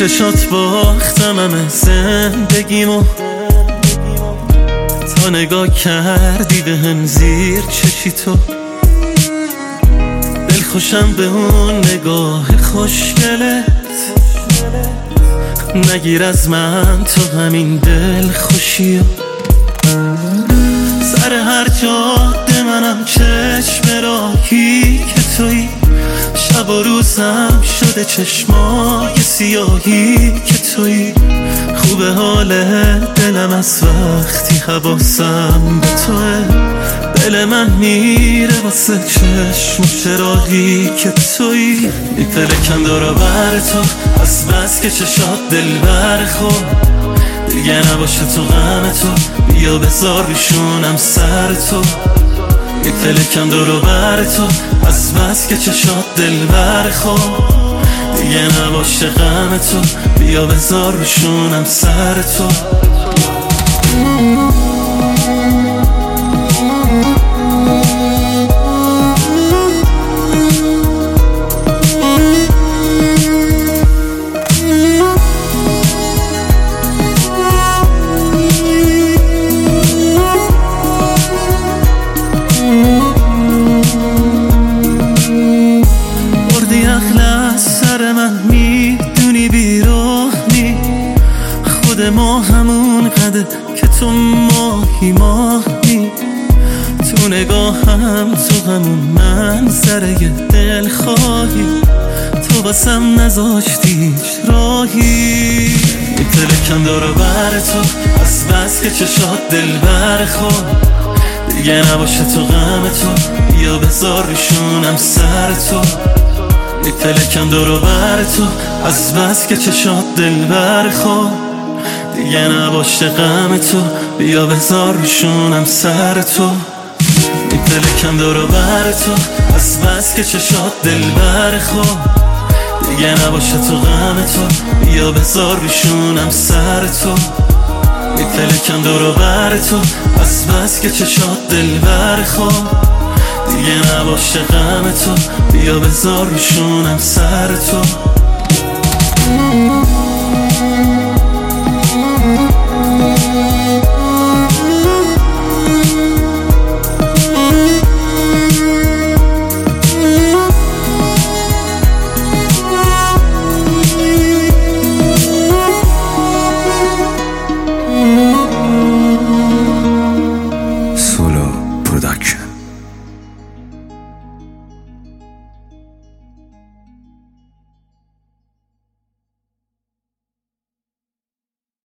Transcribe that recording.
چشات باختم همه زندگیمو، تا نگاه کردی به هم زیر چشی تو. دل خوشم به اون نگاه خوشگلت، نگیر از من تو همین دل خوشیو. سر هر جاده منم چشم راهی که تویی، شب و روزم شده چشمای سیاهی که تویی. خوبه حال دلم از وقتی حواسم به توه، دل من میره واسه چشم و چراغی که تویی. میپلکم دورا بر تو از بس که چشات دل برخور، دیگه نباشه تو غم تو، بیا بذار بیشونم سر تو. میپلکم دورو بر تو از بس که چشات دل برخور، دیگه نباشه غم تو، بیا بذار بیشونم سر تو. میدونی بیرونی خود ما همون قده که تو ماهی تو نگاهم، تو همون منظره دل خواهی، تو باسم نذاشتی راهی. میپلکم دورو بر تو از بس که چشات دل برخور، دیگه نباشه تو غم تو، بیا بذار بیشونم سر تو. میپلکم دورو بر تو از بس که چشات دل برخور، دیگه نباشه غم تو، بیا بذار بیشونم سر تو. میپلکم دورو بر تو از بس که چشات دل برخور، دیگه نباشه تو غم تو، بیا بذار بیشونم سر تو. میپلکم دورو بر تو از بس که چشات دل برخور، دیگه نباشه غم تو، بیا بذار روشونم سر تو.